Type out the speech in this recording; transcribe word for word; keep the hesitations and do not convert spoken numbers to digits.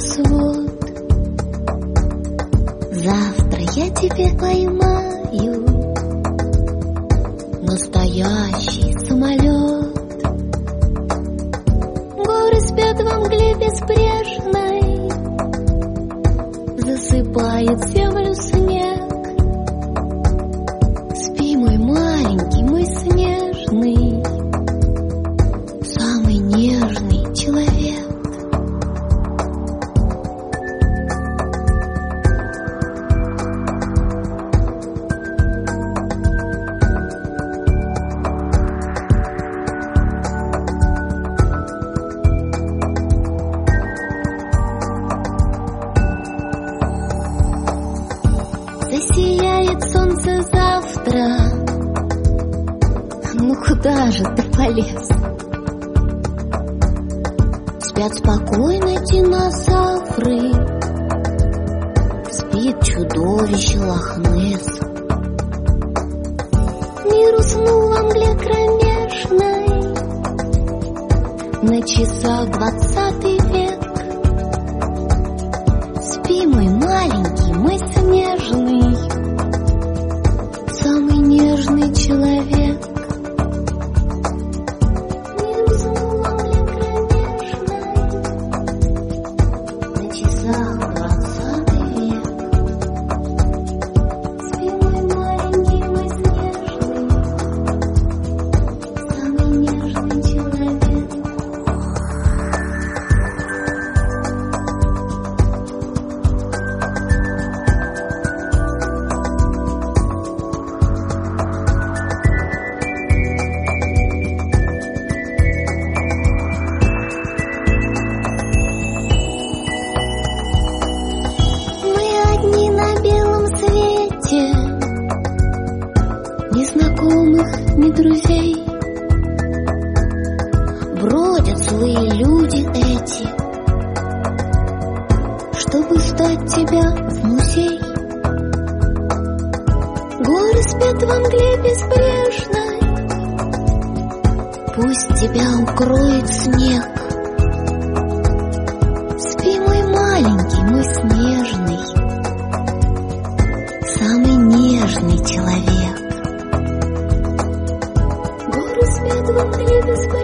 небосвод. Завтра я тебя поймаю, настоящий самолет. Горы спят во мгле безбрежной, засыпает землю снег. Спи, мой маленький, мой снежный, самый нежный человек. Засияет солнце завтра, ну куда же ты полез? Спят спокойно динозавры, спит чудовище Лох-Несс. Мир уснул во мгле кромешной, на часах двадцатый век. Спи, мой маленький, мой снежный, самый нежный человек. Мир уснул во мгле кромешной, на часах двадцатый век. Спи, мой маленький, мой снежный, самый нежный человек. Ни знакомых, ни друзей, бродят злые люди эти, чтобы сдать тебя в музей. Горы спят во мгле безбрежной, пусть тебя укроет снег. Спи, мой маленький, мой снежный, самый нежный человек. Горы спят во мгле безбрежной,